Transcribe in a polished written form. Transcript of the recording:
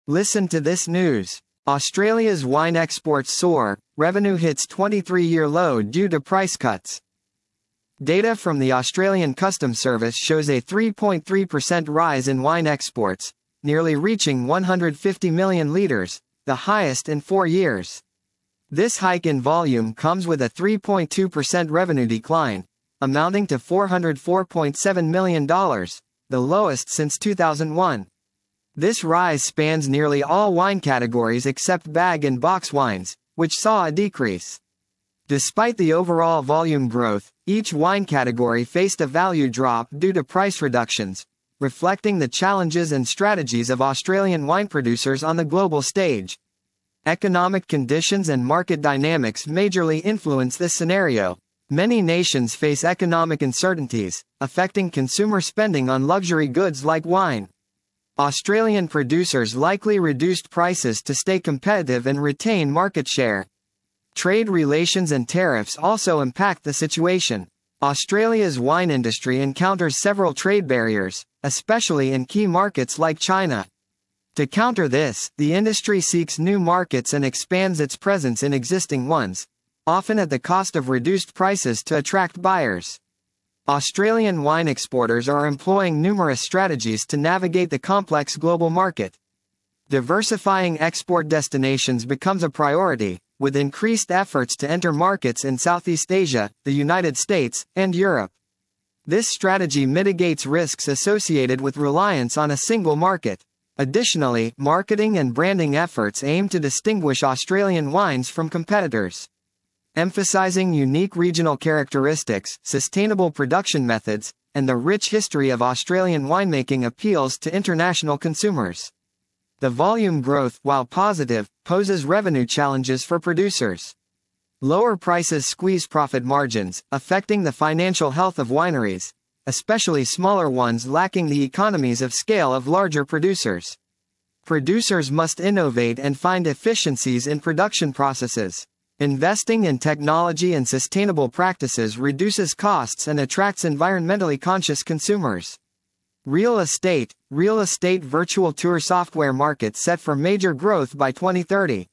Listen to this news. Australia's wine exports soar, revenue hits 23-year low due to price cuts. Data from the Australian Customs Service shows a 3.3% rise in wine exports, nearly reaching 150 million litres, the highest in 4 years. This hike in volume comes with a 3.2% revenue decline, amounting to $404.7 million, the lowest since 2001. This rise spans nearly all wine categories except bag and box wines, which saw a decrease. Despite the overall volume growth, each wine category faced a value drop due to price reductions, reflecting the challenges and strategies of Australian wine producers on the global stage. Economic conditions and market dynamics majorly influence this scenario. Many nations face economic uncertainties, affecting consumer spending on luxury goods like wine. Australian producers likely reduced prices to stay competitive and retain market share. Trade relations and tariffs also impact the situation. Australia's wine industry encounters several trade barriers, especially in key markets like China. To counter this, the industry seeks new markets and expands its presence in existing ones, often at the cost of reduced prices to attract buyers. Australian wine exporters are employing numerous strategies to navigate the complex global market. Diversifying export destinations becomes a priority, with increased efforts to enter markets in Southeast Asia, the United States, and Europe. This strategy mitigates risks associated with reliance on a single market. Additionally, marketing and branding efforts aim to distinguish Australian wines from competitors. Emphasizing unique regional characteristics, sustainable production methods, and the rich history of Australian winemaking appeals to international consumers. The volume growth, while positive, poses revenue challenges for producers. Lower prices squeeze profit margins, affecting the financial health of wineries, especially smaller ones lacking the economies of scale of larger producers. Producers must innovate and find efficiencies in production processes. Investing in technology and sustainable practices reduces costs and attracts environmentally conscious consumers. Real estate virtual tour software market set for major growth by 2030.